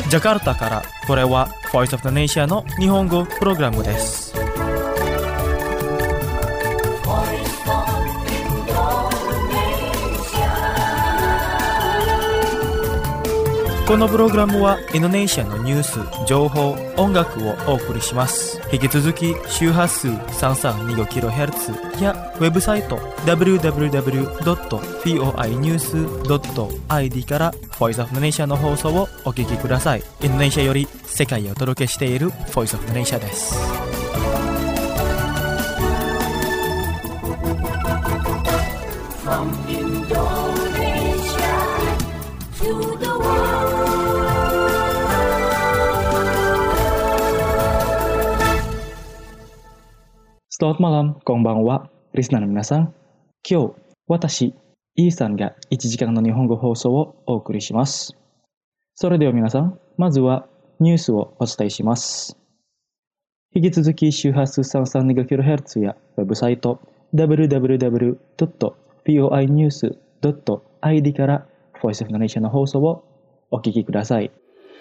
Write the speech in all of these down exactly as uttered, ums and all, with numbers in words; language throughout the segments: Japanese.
ジャカルタからこれは Voice of the Nation の日本語プログラムです。このプログラムはインドネシアのニュース、情報、音楽をお送りします。引き続き周波数 さんさんにごキロヘルツ やウェブサイト ダブリューダブリューダブリュードットフォーアイニュースドットアイディー から Voice of the Nation の放送をお聞きください。インドネシアより世界をお届けしている Voice of the Nation です。From Indonesia to the world. Selamat malam, konbanwa, リスナーの皆さん。今日、私、イーさんがいちじかんの日本語放送をお送りします。それでは皆さん、まずはニュースをお伝えします。引き続き周波数 さんさんにごキロヘルツ やウェブサイト ダブリューダブリューダブリュードットフォーアイニュースドットアイディー から Voice of the Nation の放送をお聞きください。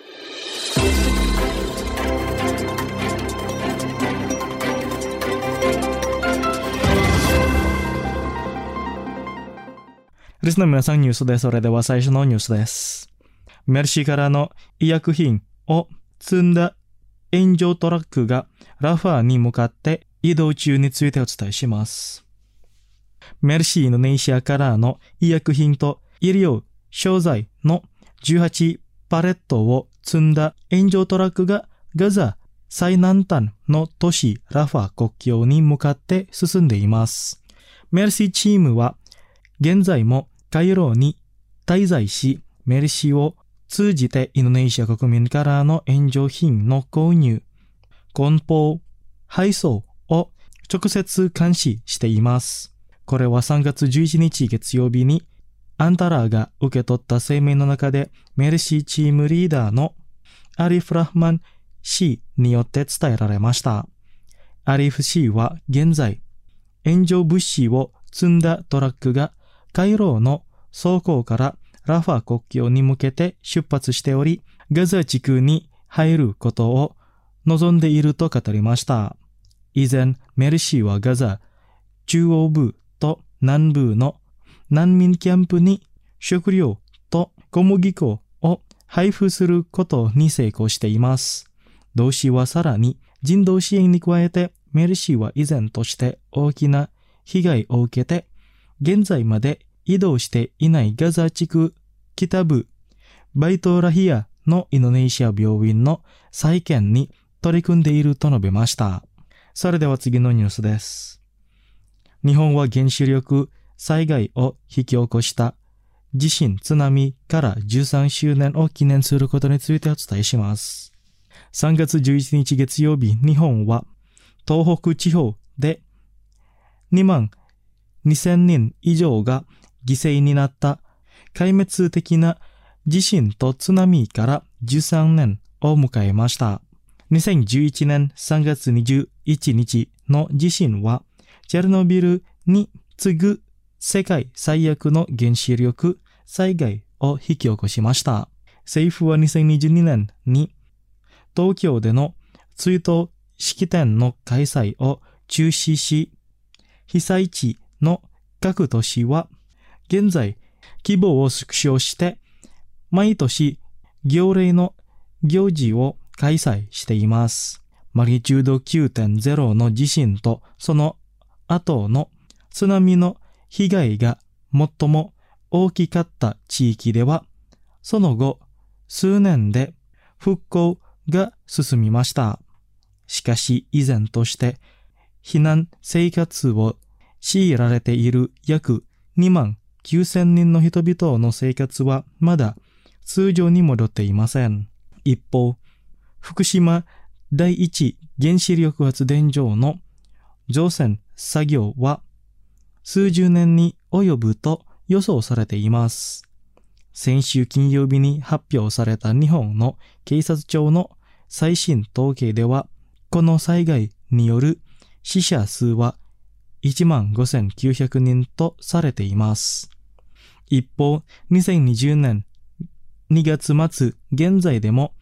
リスナーの皆さん、ニュースです。それでは最初のニュースです。メルシーからの医薬品を積んだ炎上トラックがラファーに向かって移動中についてお伝えします。メルシーインドネシアからの医薬品と医療商材のじゅうはちパレットを積んだ炎上トラックがガザ最南端の都市ラファ国境に向かって進んでいます。メルシーチームは現在もカイロに滞在し、メルシーを通じてインドネシア国民からの援助品の購入、梱包、配送を直接監視しています。これはさんがつじゅういちにち月曜日にアンタラーが受け取った声明の中でメルシーチームリーダーのアリフ・ラフマン氏によって伝えられました。アリフ氏は現在、援助物資を積んだトラックがカイロの倉庫からラファ国境に向けて出発しており、ガザ地区に入ることを望んでいると語りました。以前、メルシーはガザ中央部と南部の難民キャンプに食料と小麦粉を配布することに成功しています。同氏はさらに人道支援に加えて、メルシーは依然として大きな被害を受けて、現在まで移動していないガザ地区北部バイトラヒアのインドネシア病院の再建に取り組んでいると述べました。それでは次のニュースです。日本は原子力災害を引き起こした地震津波からじゅうさんしゅうねんを記念することについてお伝えします。さんがつじゅういちにち月曜日、日本は東北地方でにまんにせんにん以上が犠牲になった壊滅的な地震と津波からじゅうさんねんを迎えました。にせんじゅういちねんさんがつにじゅういちにちの地震はチェルノビルに次ぐ世界最悪の原子力災害を引き起こしました。政府はにせんにじゅうにねんに東京での追悼式典の開催を中止し、被災地の各都市は現在規模を縮小して毎年行例の行事を開催しています。マグニチュード きゅうてんゼロ の地震とその後の津波の被害が最も大きかった地域では、その後数年で復興が進みました。しかし依然として避難生活を強いられている約にまんきゅうせんにんの人々の生活はまだ通常に戻っていません。一方、福島第一原子力発電所の造船作業は数十年に及ぶと予想されています。先週金曜日に発表された日本の警察庁の最新統計では、この災害による死者数はいちまんごせんきゅうひゃくにんとされています。一方、にせんにじゅうねんにがつまつ現在でも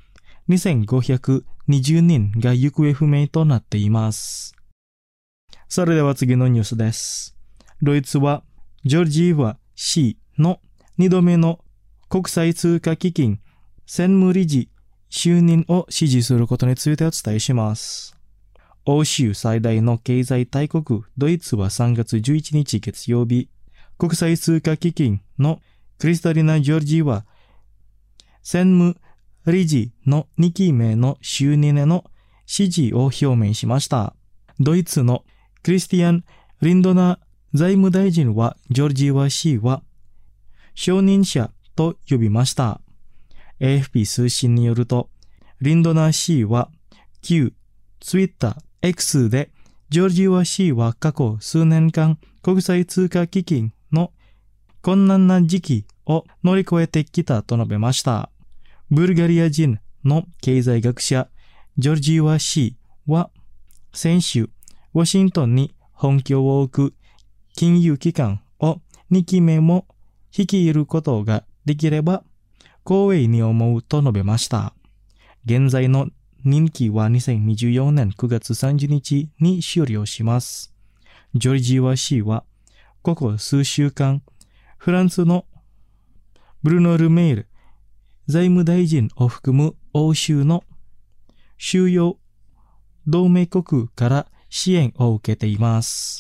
にせんごひゃくにじゅうにんが行方不明となっています。それでは次のニュースです。ドイツはジョルジーワ氏のにどめの国際通貨基金専務理事就任を支持することについてお伝えします。欧州最大の経済大国ドイツはさんがつじゅういちにち月曜日、国際通貨基金のクリスタリナ・ジョルジーワ専務理事のにきめの就任への支持を表明しました。ドイツのクリスティアン・リンドナー財務大臣はジョルジーワ氏は承認者と呼びました。エーエフピー 通信によると、リンドナー氏は旧ツイッター X でジョルジーワ氏は過去数年間国際通貨基金の困難な時期を乗り越えてきたと述べました。ブルガリア人の経済学者ジョルジーワ氏は先週ワシントンに本拠を置く金融機関をにきめも率いることができれば光栄に思うと述べました。現在の任期はにせんにじゅうよねんくがつさんじゅうにちに終了します。ジョルジーワ氏はここ数週間フランスのブルノ・ルメール財務大臣を含む欧州の主要同盟国から支援を受けています。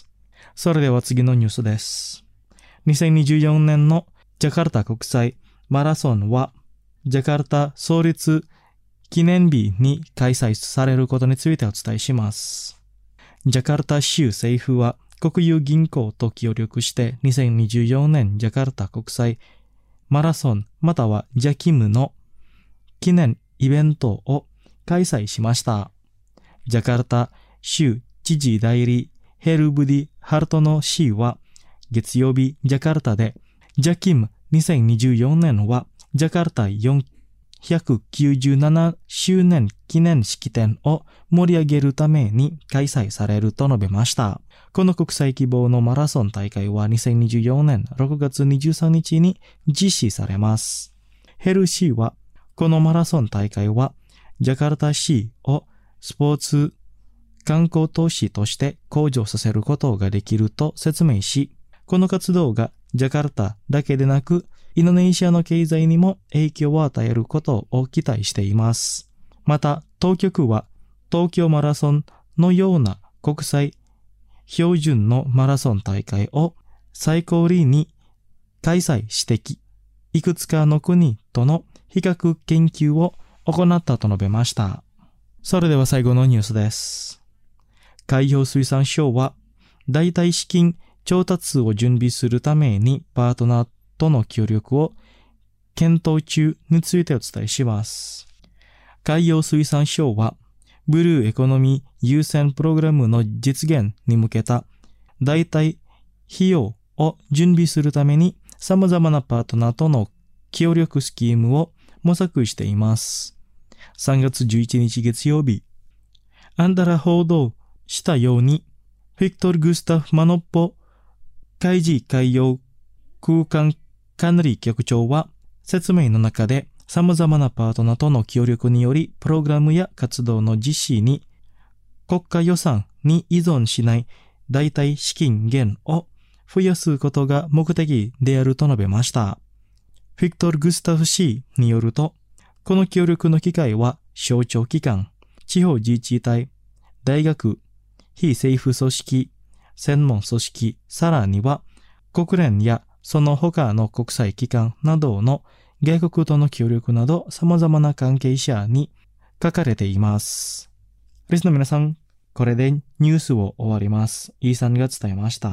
それでは次のニュースです。にせんにじゅうよねんのジャカルタ国際マラソンはジャカルタ創立記念日に開催されることについてお伝えします。ジャカルタ州政府は国有銀行と協力してにせんにじゅうよねんジャカルタ国際マラソンまたはジャキムの記念イベントを開催しました。ジャカルタ州知事代理ヘルブディ・ハルトノ氏は月曜日ジャカルタでジャキムにせんにじゅうよねんはジャカルタよんひゃくきゅうじゅうななしゅうねん記念式典を盛り上げるために開催されると述べました。この国際規模のマラソン大会はにせんにじゅうよねんろくがつにじゅうさんにちに実施されます。ヘル氏はこのマラソン大会はジャカルタ市をスポーツ観光都市として向上させることができると説明し、この活動がジャカルタだけでなくインドネシアの経済にも影響を与えることを期待しています。また、当局は東京マラソンのような国際標準のマラソン大会を最高利に開催してき、いくつかの国との比較研究を行ったと述べました。それでは最後のニュースです。海洋水産省は代替資金調達を準備するためにパートナーとの協力を検討中についてお伝えします。海洋水産省はブルーエコノミー優先プログラムの実現に向けた代替費用を準備するために様々なパートナーとの協力スキームを模索しています。さんがつじゅういちにち月曜日、アンダラ報道したように、フィクトル・グスタフ・マノッポ海事海洋空間管理局長は説明の中で様々なパートナーとの協力によりプログラムや活動の実施に国家予算に依存しない代替資金源を増やすことが目的であると述べました。フィクトル・グスタフ氏によると、この協力の機会は省庁機関、地方自治体、大学、非政府組織、専門組織、さらには国連やその他の国際機関などの外国との協力など様々な関係者に書かれています。リスナーの皆さん、これでニュースを終わります。イーさんが伝えました。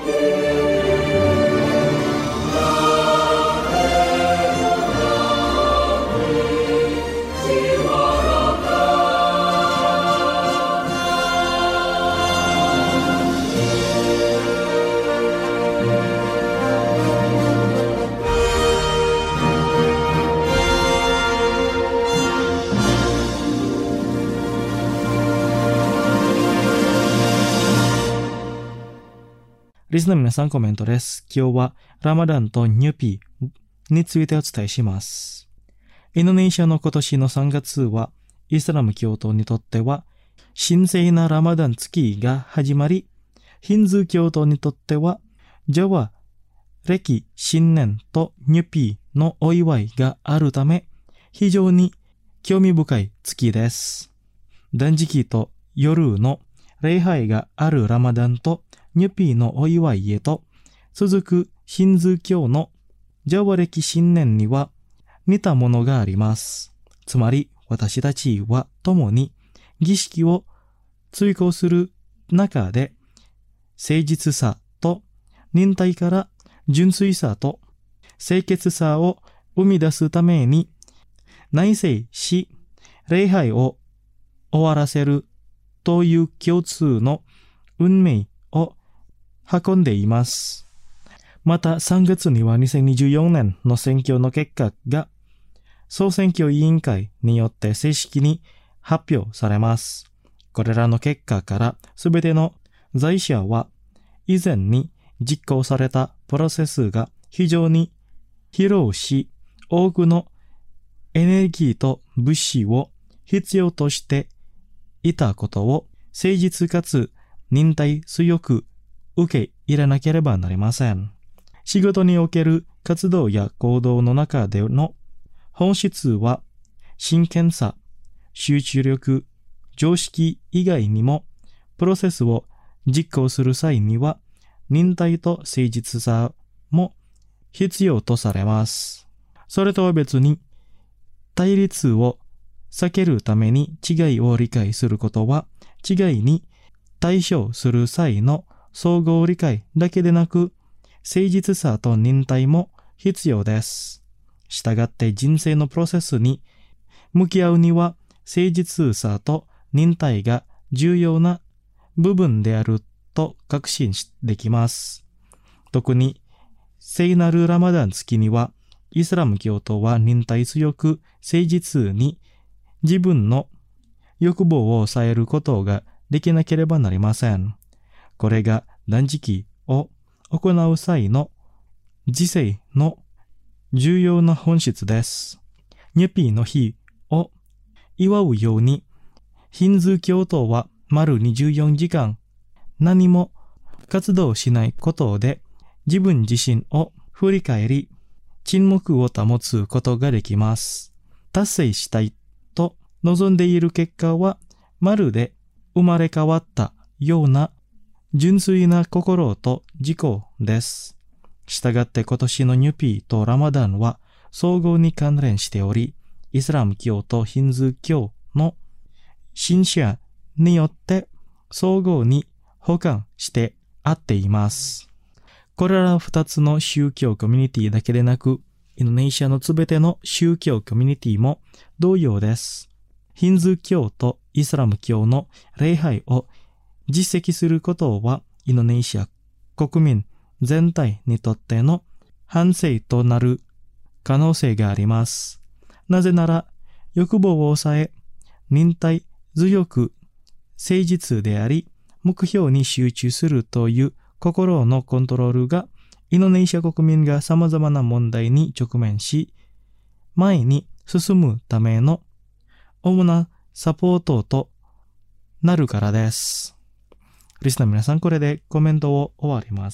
リスナーの皆さんコメントです。今日はラマダンとニュピーについてお伝えします。インドネシアの今年のさんがつはイスラム教徒にとっては神聖なラマダン月が始まり、ヒンズー教徒にとってはジャワ暦新年とニュピーのお祝いがあるため非常に興味深い月です。断食と夜の礼拝があるラマダンとニュピーのお祝いへと続くヒンズー教のジャワ暦新年には似たものがあります。つまり私たちは共に儀式を追行する中で誠実さと忍耐から純粋さと清潔さを生み出すために内省し礼拝を終わらせるという共通の運命を運んでいます。またさんがつにはにせんにじゅうよねんの選挙の結果が総選挙委員会によって正式に発表されます。これらの結果からすべての在者は以前に実行されたプロセスが非常に疲労し、多くのエネルギーと物資を必要としていたことを誠実かつ忍耐強く受け入れなければなりません。仕事における活動や行動の中での本質は真剣さ、集中力、常識以外にもプロセスを実行する際には忍耐と誠実さも必要とされます。それとは別に対立を避けるために違いを理解することは違いに対処する際の総合理解だけでなく誠実さと忍耐も必要です。したがって人生のプロセスに向き合うには誠実さと忍耐が重要な部分であると確信できます。特に聖なるラマダン月にはイスラム教徒は忍耐強く誠実に自分の欲望を抑えることができなければなりません。これが断食を行う際の自制の重要な本質です。ニュピーの日を祝うように、ヒンズー教徒は丸にじゅうよじかん何も活動しないことで自分自身を振り返り、沈黙を保つことができます。達成したいと望んでいる結果は、まるで生まれ変わったような純粋な心と自己です。したがって今年のニュピーとラマダンは相互に関連しており、イスラム教とヒンズー教の信者によって相互に補完して合っています。これら二つの宗教コミュニティだけでなく、インドネシアのすべての宗教コミュニティも同様です。ヒンズー教とイスラム教の礼拝を実績することはインドネシア国民全体にとっての反省となる可能性があります。なぜなら欲望を抑え、忍耐強く誠実であり、目標に集中するという心のコントロールがインドネシア国民が様々な問題に直面し、前に進むための主なサポートとなるからです。リスナーの皆さん、これでコメントを終わります。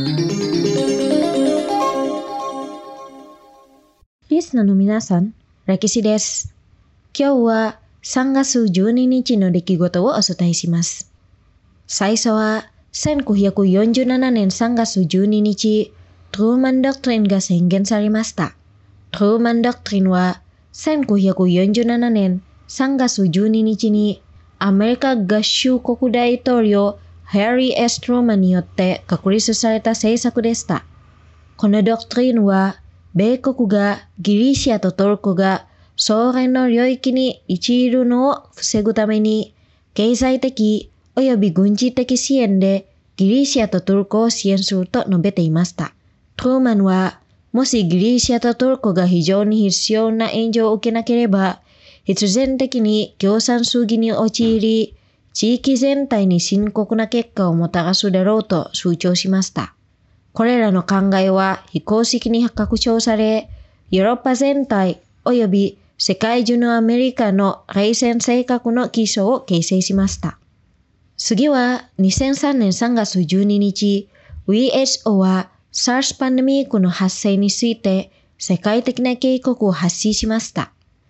リスナーの皆さん、ラキシです。今日はさんがつじゅうににちの出来事をお伝えします。最初はせんきゅうひゃくよんじゅうななねんさんがつじゅうににち、トゥーマンドクトリンが宣言されました。トゥーマンドクトリンはせんきゅうひゃくよんじゅうななねんさんがつじゅうににちにアメリカ合衆国大統領ハリー S トルーマンによって確立された政策でした。このドクトリーンは、米国がギリシアとトルコがソ連の領域に陥るのを防ぐために、経済的及び軍事的支援でギリシアとトルコを支援すると述べていました。トルーマンは、もしギリシアとトルコが非常に必要な援助を受けなければ、必然的に共産主義に陥り、地域全体に深刻な結果をもたらすだろうと主張しました。これらの考えは非公式に拡張され、ヨーロッパ全体及び世界中のアメリカの冷戦性格の基礎を形成しました。次はにせんさんねんさんがつじゅうににち、ダブリューエイチオー は SARS パンデミックの発生について世界的な警告を発信しました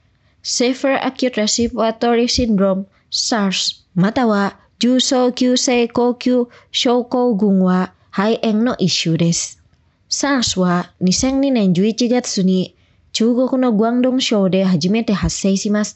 。Severe Acute Respiratory Syndrome サース または重層急性呼吸症候群は肺炎の一種です。SARS はにせんにねんじゅういちがつに中国の広東省で初めて発生しました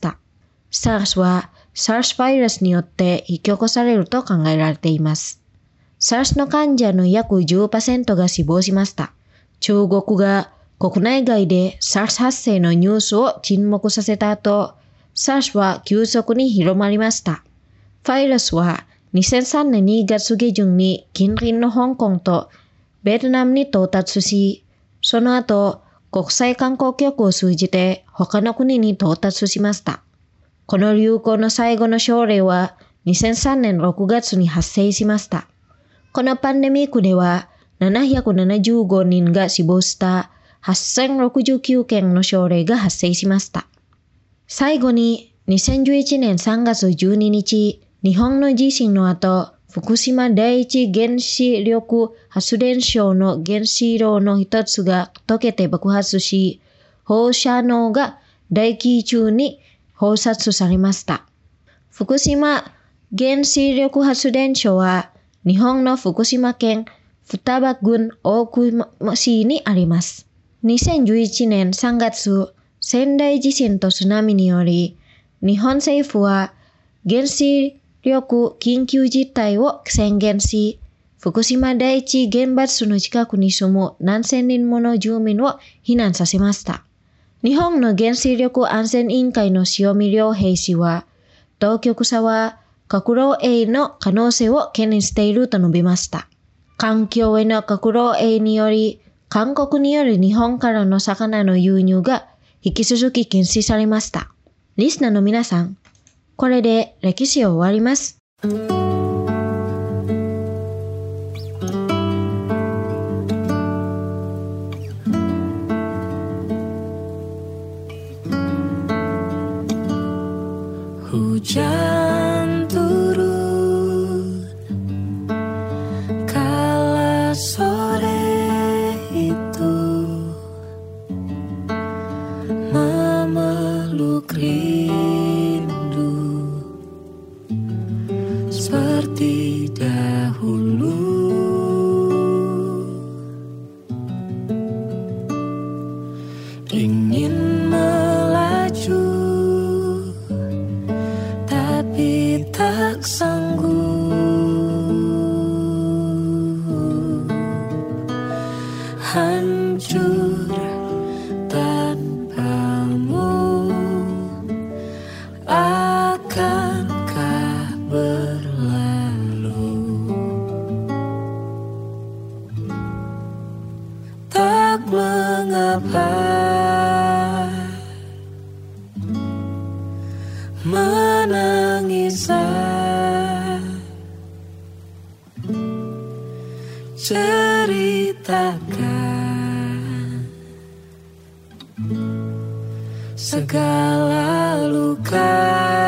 。SARS は SARS バイラスによって引き起こされると考えられています。SARS の患者の約 じゅっパーセント が死亡しました。中国が国内外で SARS 発生のニュースを沈黙させた後、SARS は急速に広まりました。バイラスはにせんさんねんにがつ下旬に近隣の香港とベトナムに到達し、その後国際観光局を通じて他の国に到達しました。この流行の最後の症例はにせんさんねんろくがつに発生しました。このパンデミックではななひゃくななじゅうごにんが死亡したはっせんろくじゅうきゅうけんの症例が発生しました。最後ににせんじゅういちねんさんがつじゅうににち、日本の地震の後、福島第一原子力発電所の原子炉の一つが溶けて爆発し、放射能が大気中に放出されました。福島原子力発電所は日本の福島県双葉郡大熊市にあります。にせんじゅういちねんさんがつ、仙台地震と津波により、日本政府は原子力緊急事態を宣言し、福島第一原発の近くに住む何千人もの住民を避難させました。日本の原子力安全委員会の塩見良平氏は、当局者は核漏洩の可能性を懸念していると述べました。環境への核漏洩により、韓国による日本からの魚の輸入が引き続き禁止されました。リスナーの皆さん、これで歴史を終わります。 Hujan turun kala sore itu memeluk rindu seperti dahulu. Ingin melaju tapi tak sanggup, hancur tanpamu. Akankah berlalu? Tak mengapa menangis, ceritakan segala luka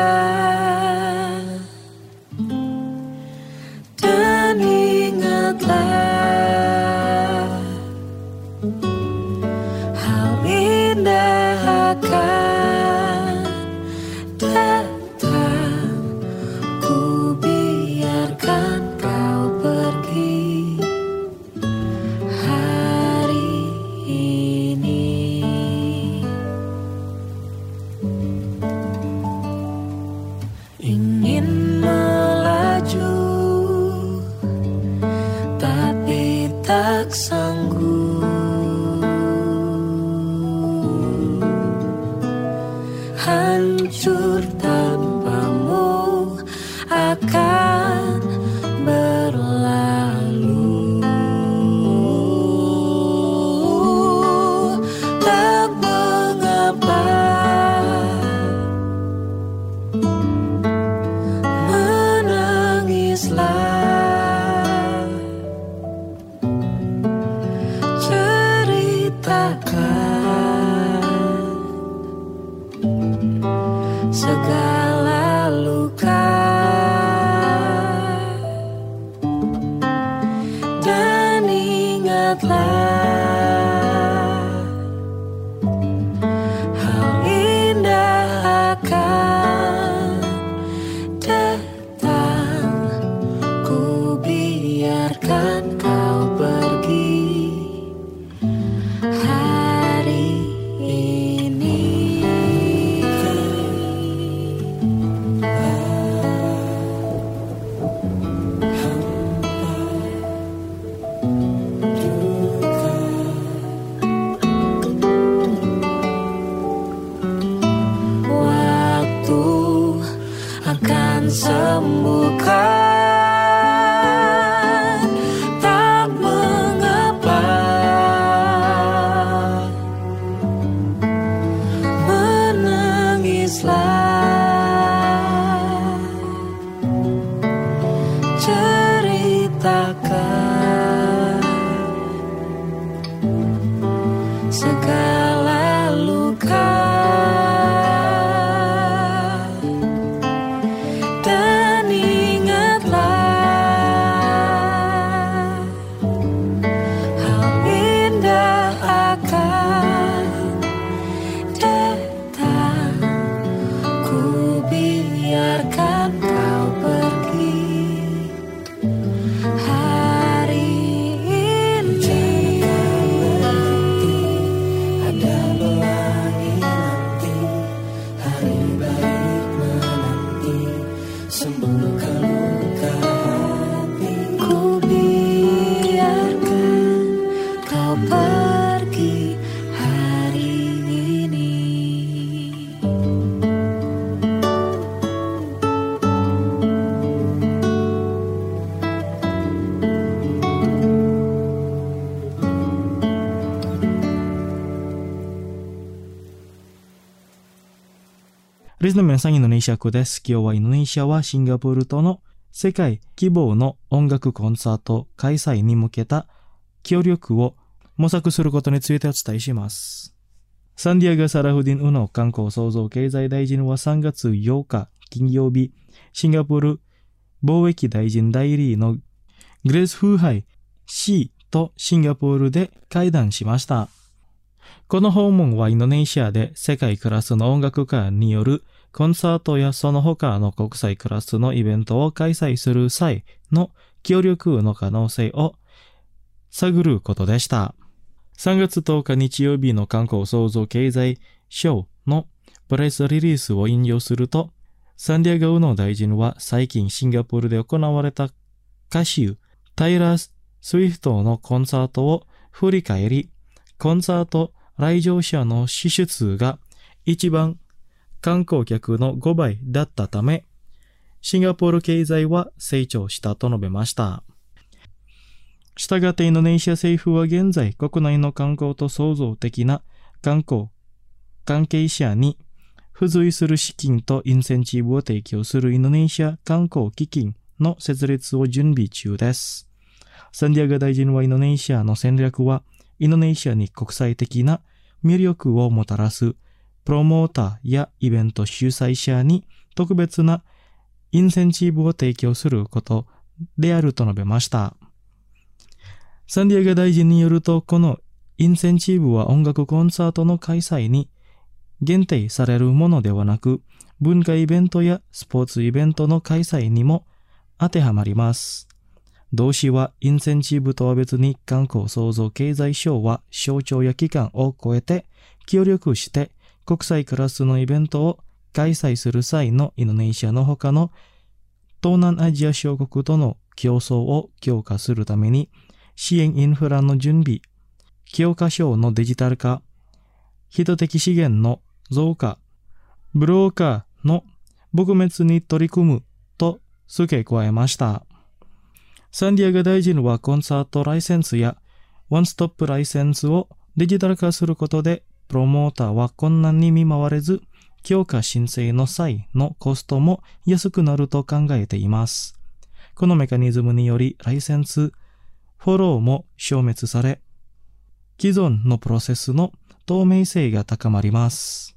dan ingatlah hal indah akan datang. Ku biarkan kau pergi hari ini. tak sanggup hancur tanpamu akan berlalu. Tak mengapa menangislah, ceritakan segala luka dan ingatlah hal indah akan datang. Ku biarkan kau pergi hari ini. Waktu akan sembuhkan, tak mengapa menangislah, ceritakan segala luka dan ingatlah hal indah akan datang. Ku biarkan kau pergi hari ini. Ada pelangi nanti, hari baik menanti, sembuhkan luka hati. Ku biarkan kau pergi hari ini. リスの皆さん、インドネシア語です。今日はインドネシアはシンガポールとの世界規模の音楽コンサート開催に向けた協力を模索することについてお伝えします。サンディアゴ・サラフディン・ウの観光創造経済大臣はさんがつようか金曜日、シンガポール貿易大臣代理のグレース・フーハイ C とシンガポールで会談しました。この訪問はインドネシアで世界クラスの音楽家によるコンサートやその他の国際クラスのイベントを開催する際の協力の可能性を探ることでした。さんがつとおか日曜日の観光創造経済省のプレスリリースを引用すると、サンディアゴ・ウノ大臣は最近シンガポールで行われた歌手タイラー・スウィフトのコンサートを振り返り、コンサート来場者の支出数が一番観光客のごばいだったため、シンガポール経済は成長したと述べました。したがってインドネシア政府は現在国内の観光と創造的な観光関係者に付随する資金とインセンチブを提供するインドネシア観光基金の設立を準備中です。サンディアゴ大臣はインドネシアの戦略はインドネシアに国際的な魅力をもたらすプロモーターやイベント主催者に特別なインセンチブを提供することであると述べました。サンディアゴ大臣によると、このインセンチブは音楽コンサートの開催に限定されるものではなく、文化イベントやスポーツイベントの開催にも当てはまります。同氏はインセンチブとは別に観光創造経済省は省庁や機関を超えて協力して国際クラスのイベントを開催する際のインドネシアの他の東南アジア諸国との競争を強化するために支援インフラの準備、教科書のデジタル化、人的資源の増加、ブローカーの撲滅に取り組むと付け加えました。サンディエゴ大臣はコンサートライセンスやワンストップライセンスをデジタル化することで、プロモーターは困難に見舞われず、強化申請の際のコストも安くなると考えています。このメカニズムによりライセンス、フォローも消滅され、既存のプロセスの透明性が高まります。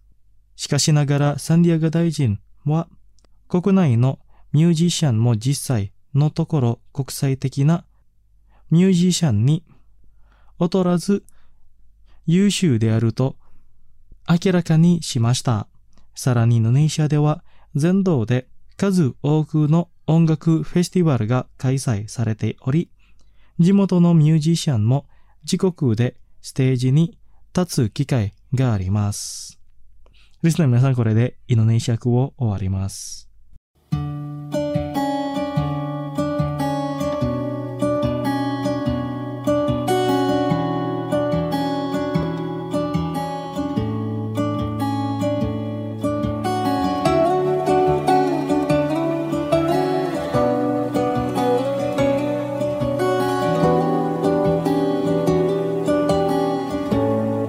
しかしながらサンディエゴ大臣は、国内のミュージシャンも実際のところ国際的なミュージシャンに劣らず優秀であると明らかにしました。さらにインドネシアでは全土で数多くの音楽フェスティバルが開催されており、地元のミュージシャンも自国でステージに立つ機会があります。リスナーの皆さん、これでインドネシア語を終わります。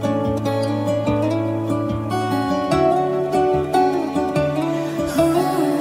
Oh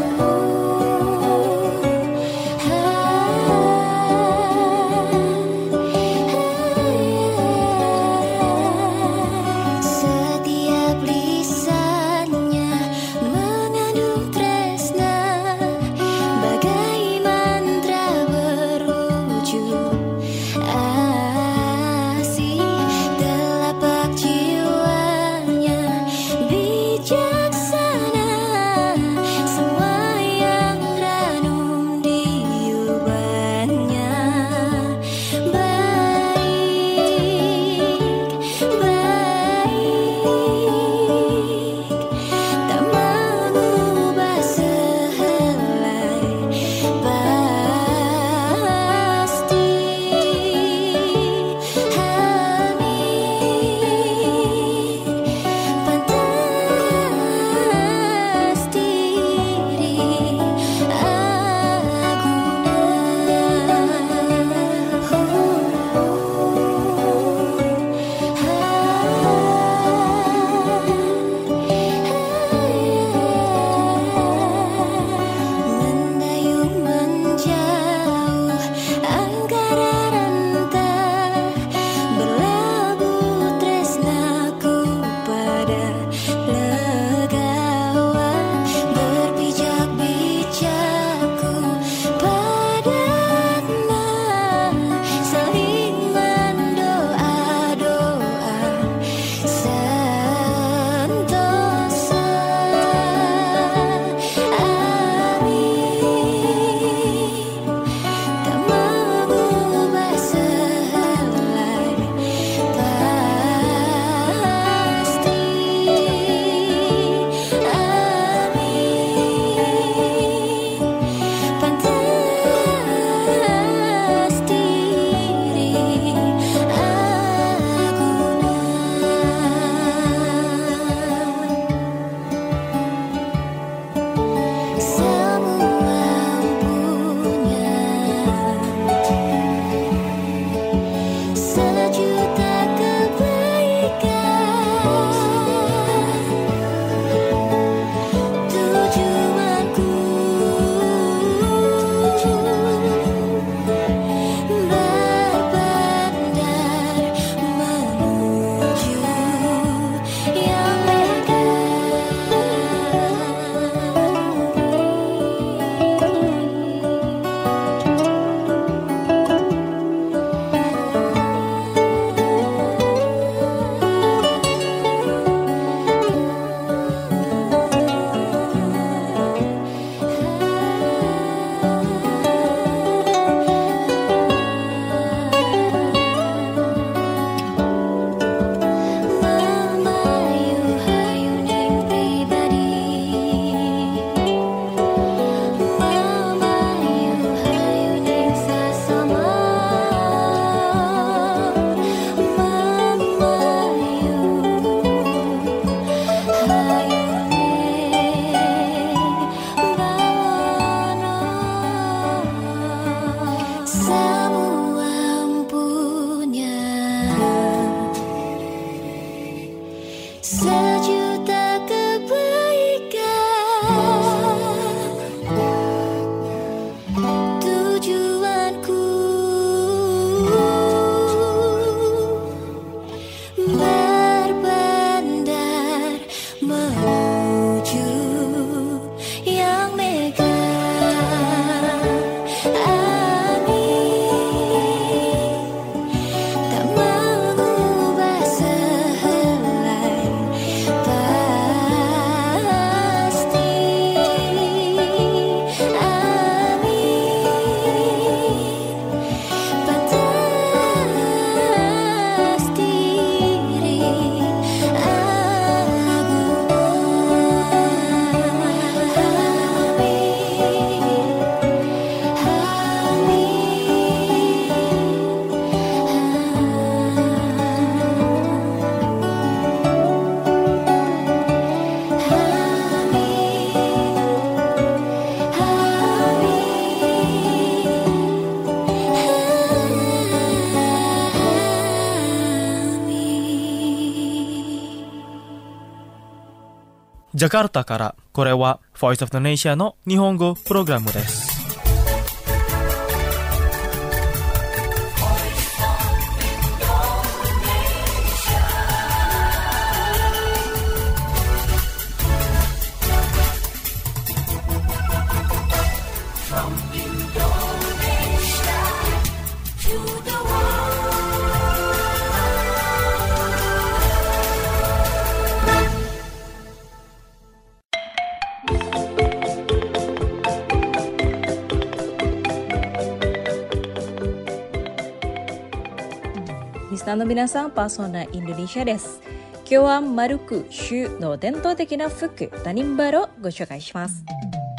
ジャカルタから、これは Voice of the Nation の日本語プログラムです。 リスナーの皆さん、パーソナインドネシアです。今日はマルク州の伝統的な服、タニンバルをご紹介します。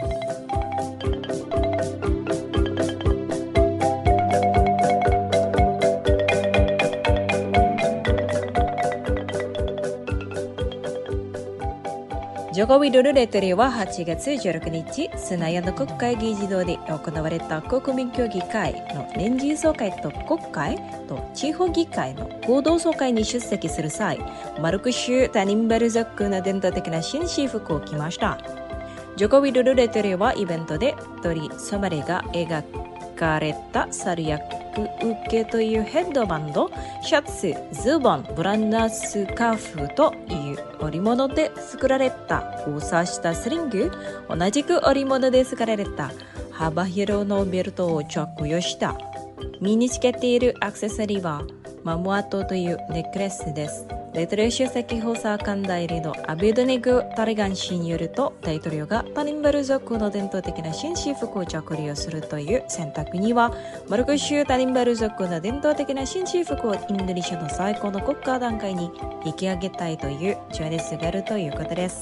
ジョコビドル大統領ははちがつじゅうろくにち、スナヤの国会議事堂で行われた国民協議会の年次総会と国会と地方議会の合同総会に出席する際、マルク州タニンバル族の伝統的な紳士服を着ました。ジョコビドル大統領はイベントで鳥ソマレが描かれた猿役受けというヘッドバンド、シャツ、ズボン、ブランダースカーフという織物で作られた交差したスリング、同じく織物で作られた幅広のベルトを着用した。身につけているアクセサリーはマムアトというネックレスです。大統領首席補佐官代理のアビドネグ・タリガン氏によると、大統領がタニンバル族の伝統的な紳士服を着用するという選択には、マルク州タニンバル族の伝統的な紳士服をインドネシアの最高の国家段階に引き上げたいという情熱があるということです。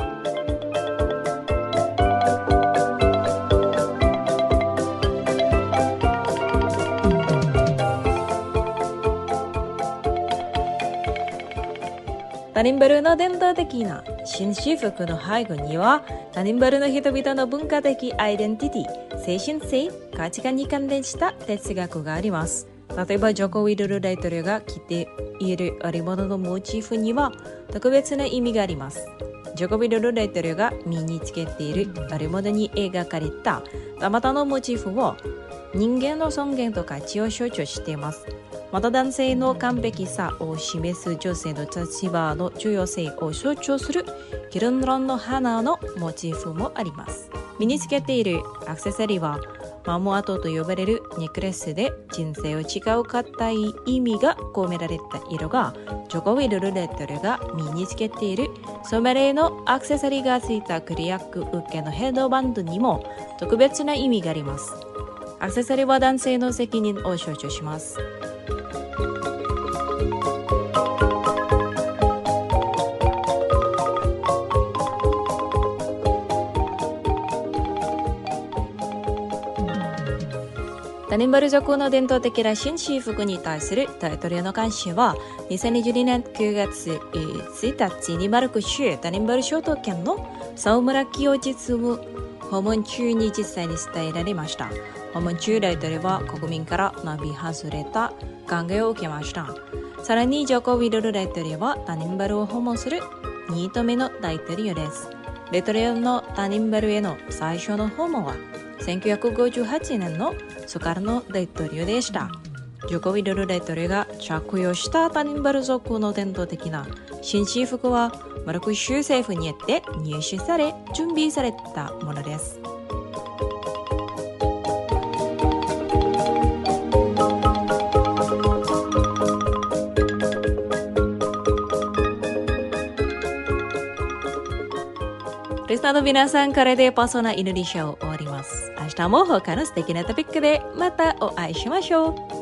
タニンバルの伝統的な紳士服の背後には、タニンバルの人々の文化的アイデンティティ、精神性、価値観に関連した哲学があります。例えば、ジョコ・ウィドル大統領が着ている織物のモチーフには特別な意味があります。ジョコ・ウィドル大統領が身につけている織物に描かれたたまたのモチーフを人間の尊厳と価値を象徴しています。また男性の完璧さを示す女性の立場の重要性を象徴するギルンロンの花のモチーフもあります。身につけているアクセサリーはマモアトと呼ばれるネックレスで、人生を違う固い意味が込められた色が、ジョコ・ウィドル大統領が身につけているソメレのアクセサリーがついたクリアック受けのヘッドバンドにも特別な意味があります。アクセサリーは男性の責任を象徴します。タニンバル族の伝統的な紳士服に対する大統領の関心は、にせんにじゅうにねんくがつついたちにマルク州タニンバル小島県の沢村清実務訪問中に実際に伝えられました。訪問中、大統領は国民から並外れた歓迎を受けました。さらにジョコ・ウィドル大統領はタニンバルを訪問するにどめの大統領です。大統領のタニンバルへの最初の訪問はせんきゅうひゃくごじゅうはちねんのスカルノ大統領でした。ジョコ・ウィドル大統領が着用したタニンバル族の伝統的な紳士服はマルク州政府によって入手され準備されたものです。リスナーの皆さん、これでパーソナインドネシアを終わります。明日も他の素敵なトピックでまたお会いしましょう。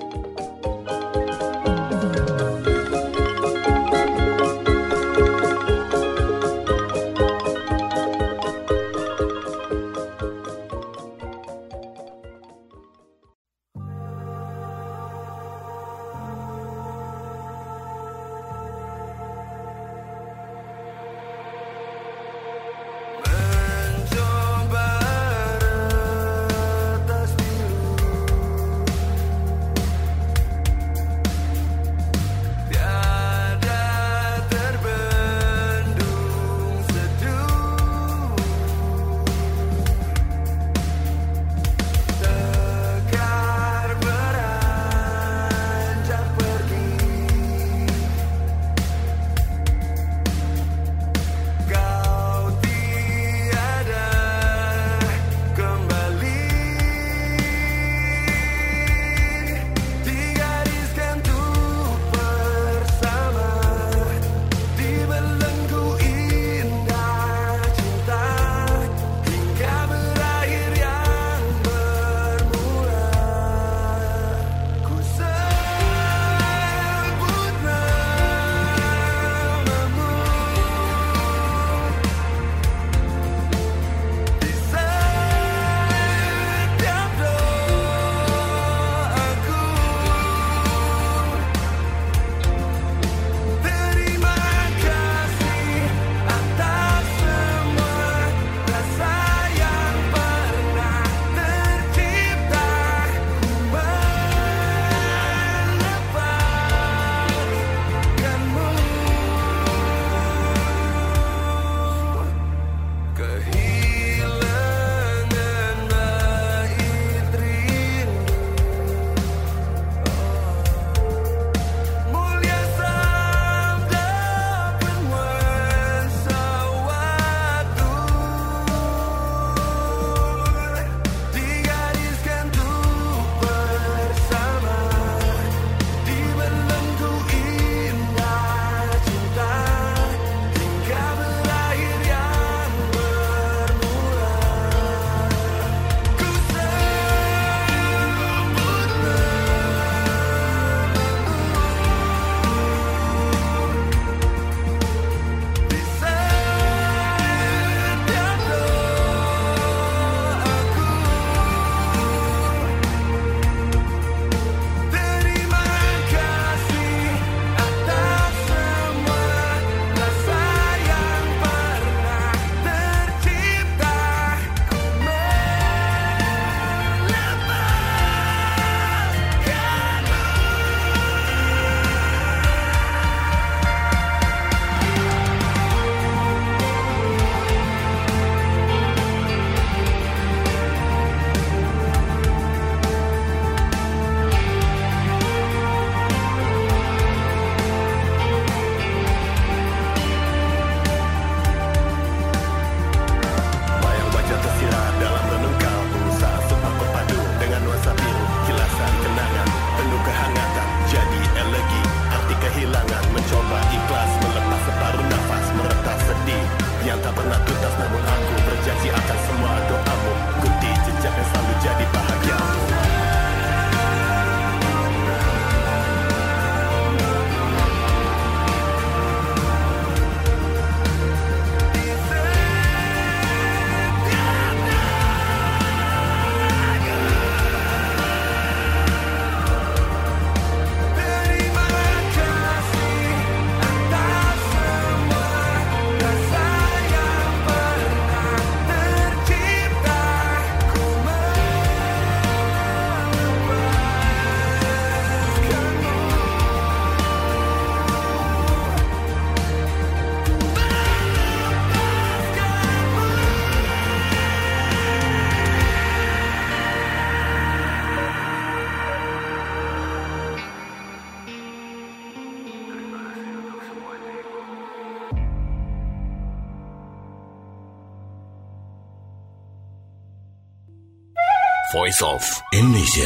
Voice of Indonesia.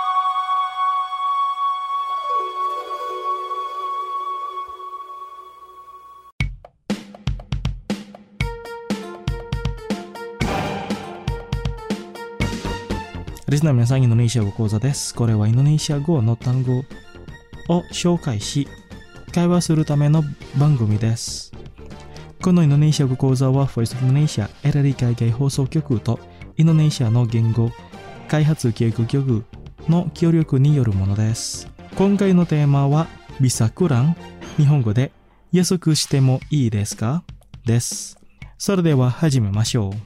リスナー皆さん、インドネシア語講座です。これはインドネシア語の単語を紹介し、会話するための番組です。このインドネシア語講座は Voice of Indonesia エラリ海外放送局とインドネシアの言語開発教育局の協力によるものです。今回のテーマはビサクラン、日本語で安くしてもいいですかです。それでは始めましょう。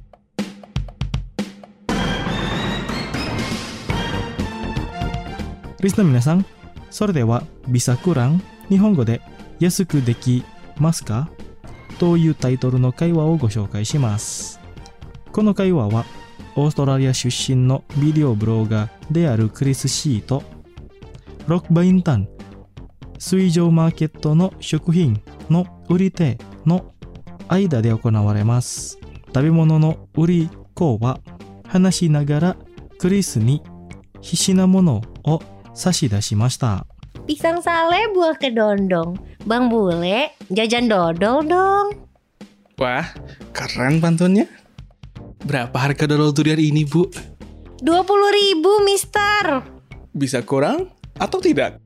リスナー皆さん、それではビサクラン、日本語で安くできますかというタイトルの会話をご紹介します。この会話はオーストラリア出身のビデオブロガーであるクリス・シーとロックバインタン水上マーケットの食品の売り手の間で行われます。食べ物の売り子は話しながらクリスに必須なものを差し出しました。 Pisang sale buah kedondong. Bang Bule, jajan dodol dong. Wah, keren pantunnya. Berapa harga dodol durian ini, Bu? dua puluh ribu, mister. Bisa kurang atau tidak?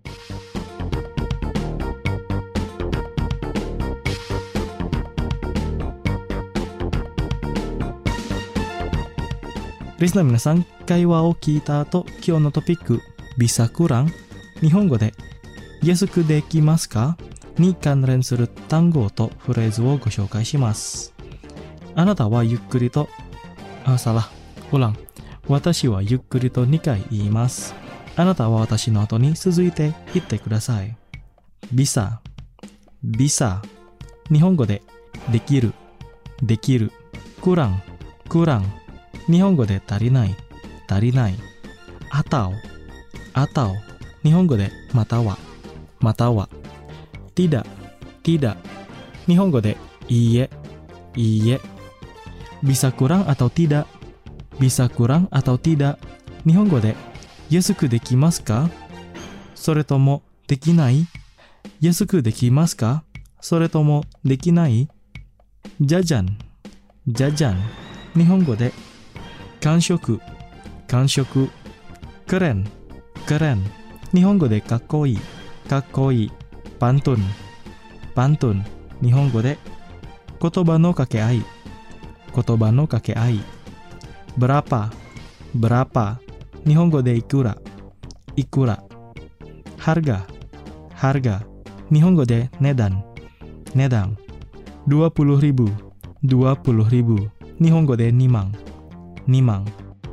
Listener 皆さん、会話を聞いた後、今日のトピック、ビサクラン、日本語で安くできますかに関連する単語とフレーズをご紹介します。あなたはゆっくりと、あ、サラ、ウラン。私はゆっくりとにかい言います。あなたは私の後に続いて言ってください。ビサ、ビサ。日本語でできる、できる。クラン、クラン。日本語で足りない、足りない。あたお、あたお。日本語でまたは、または。tidak, tidak. 日本語でいいえ、いいえ。bisa kurang atau tidak, bisa kurang atau tidak. 日本語で安くできますかそれともできない？安くできますかそれともできない？じゃじゃん、じゃじゃん。日本語で完食、完食。クレン、クレン。日本語でかっこいい、かっこいい。パントン、パントン。日本語で言葉の掛け合い、言葉の掛け合い。ブラパ、ブラパ。日本語でいくら、いくら。ハルガ、ハルガ。日本語で値段、値段。dua puluh ribu, dua puluh ribu。日本語でにまん、にまん。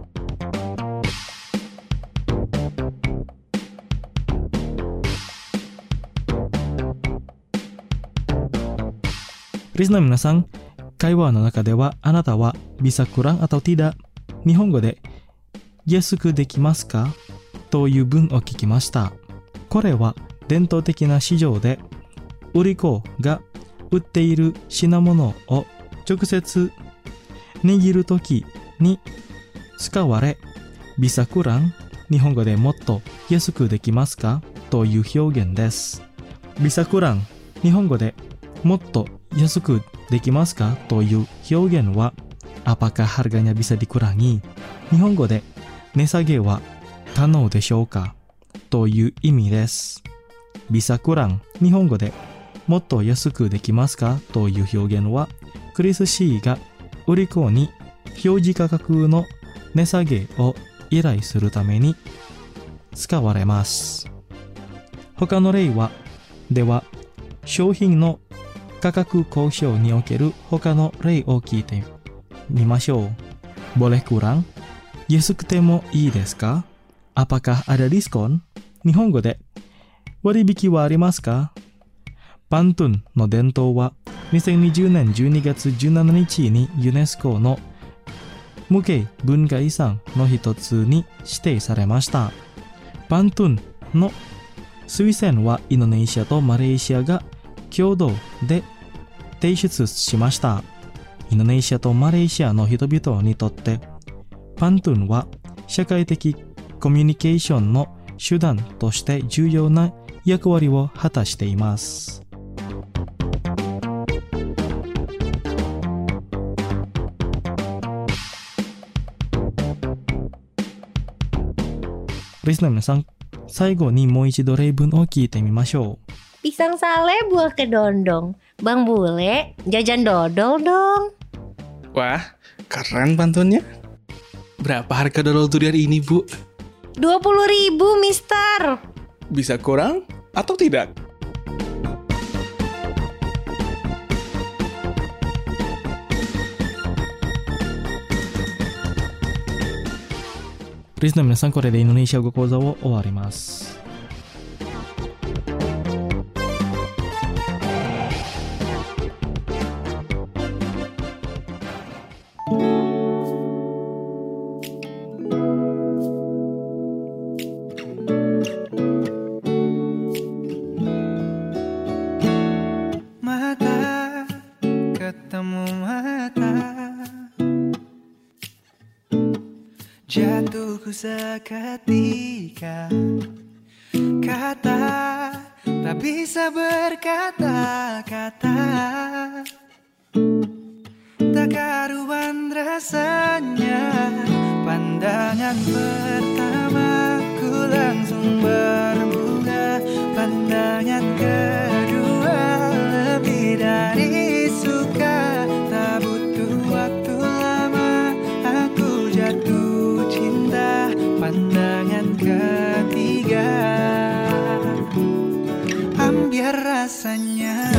リスナー皆さん、会話の中ではあなたはビサクランatau tidak、日本語で安くできますかという文を聞きました。これは伝統的な市場で売り子が売っている品物を直接握るときに使われ、ビサクラン、日本語でもっと安くできますかという表現です。ビサクラン、日本語でもっと安くできますかという表現は、apakah harganya bisa dikurangi？日本語で値下げは可能でしょうかという意味です。ビサクラン、日本語でもっと安くできますかという表現は、クリス・シーが売り子に表示価格の値下げを依頼するために使われます。他の例は、では、商品の価格交渉における他の例を聞いてみましょう。boleh kurang？ 安くてもいいですか？ apakah ada diskon？ 日本語で割引はありますか？パントゥンの伝統はにせんにじゅうねんじゅうにがつじゅうしちにちにユネスコの無形文化遺産の一つに指定されました。パントゥンの推薦はインドネシアとマレーシアが共同で提出しました。インドネシアとマレーシアの人々にとってパントゥンは社会的コミュニケーションの手段として重要な役割を果たしています。リスナーの皆さん、最後にもう一度例文を聞いてみましょう。 Pisang sale buah kedondong. Bang Bule, jajan dodol dong. Wah, keren pantunnya. Berapa harga dodol durian ini, Bu? dua puluh ribu, mister. Bisa kurang atau tidak? Listenerの皆さん、これでインドネシア語講座を終わります。 Jatuhku seketika, kata tak bisa berkata-kata, tak karuan rasanya. Pandangan pertama ku langsung berbunga, pandangan kedua lebih dari suka. Tak butuh waktu lama aku jatuh cinta, pandangan ketiga ambiar rasanya.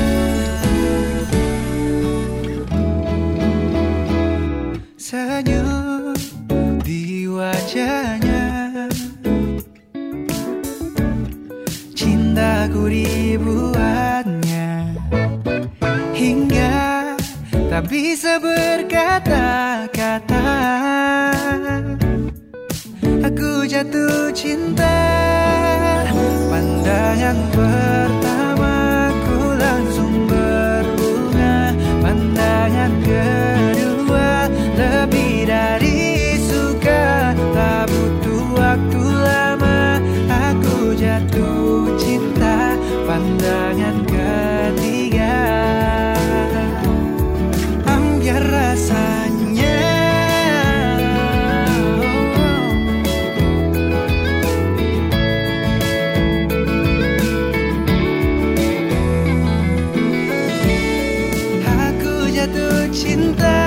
Senyum di wajahnya, cintaku dibuatnya hingga tak bisa berkata-kata. Aku jatuh cinta, pandangan pertama ku langsung berbunga, pandangan kedua lebih dari suka. Tak butuh waktu lama aku jatuh cinta, pandangan ketiga ambiar rasanya. Cinta,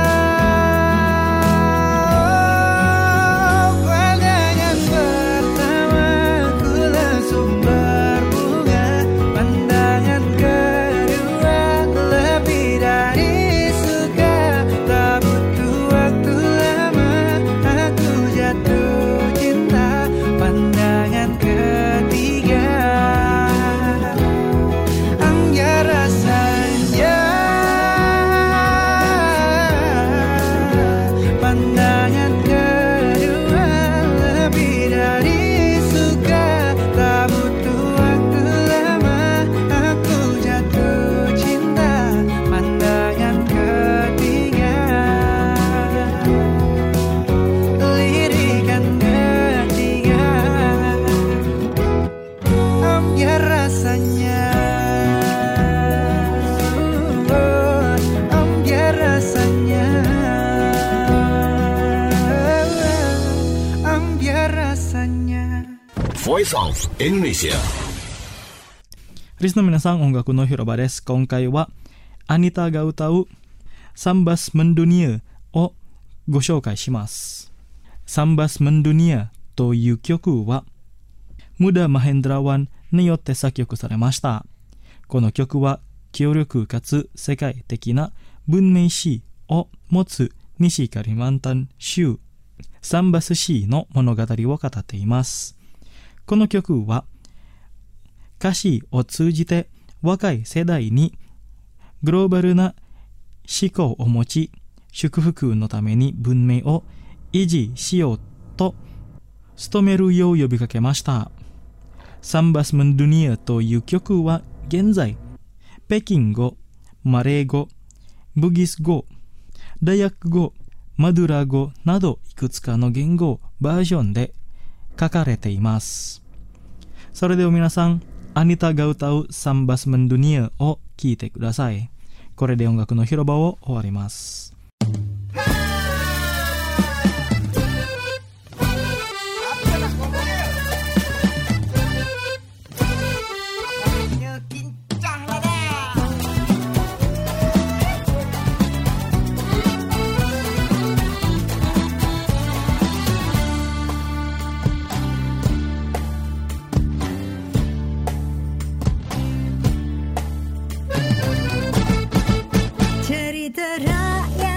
oh, pandangan pertama ku langsung berbunga, pandangan kedua lebih dari suka. Tak butuh waktu lama aku jatuh cinta, pandangan ketiga ambiar rasanya. Pandangan kedua lebih dari suka. Tak butuh waktu lama aku jatuh cinta, pandangan ketiga lirikan ketiga ambiar rasanya. Ambiar rasanya. Voice of Indonesia。 リスナーの皆さん、音楽の広場です。今回はアニタが歌うサンバス・メンドニアをご紹介します。サンバス・メンドニアという曲はムダ・マヘンドラワンによって作曲されました。この曲は強力かつ世界的な文明史を持つ西カリマンタン州サンバス市の物語を語っています。この曲は歌詞を通じて若い世代にグローバルな思考を持ち、祝福のために文明を維持しようと努めるよう呼びかけました。サンバス・メンドニアという曲は現在北京語、マレー語、ブギス語、ダヤク語、 マドゥラ語などいくつかの言語バージョンで書かれています。それでは皆さん、アニタが歌うサンバスメンドニアを聴いてください。これで音楽の広場を終わります。 Cerita rakyat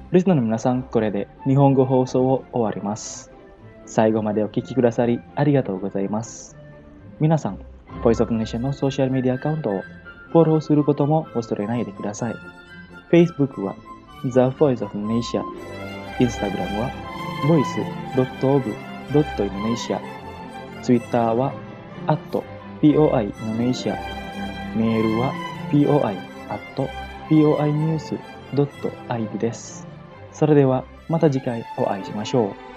リスナーの皆さん、これで日本語放送を終わります。最後までお聞きくださりありがとうございます。皆さん、Voice of Indonesia のソーシャルメディアアカウントをフォローすることも忘れないでください。Facebook は The Voice of Indonesia、Instagram は ボイスドットオブドットインドネシア、Twitter は アットポイ インドネシア、メールは ポイ アットポイニュースドットアイディー です。それではまた次回お会いしましょう。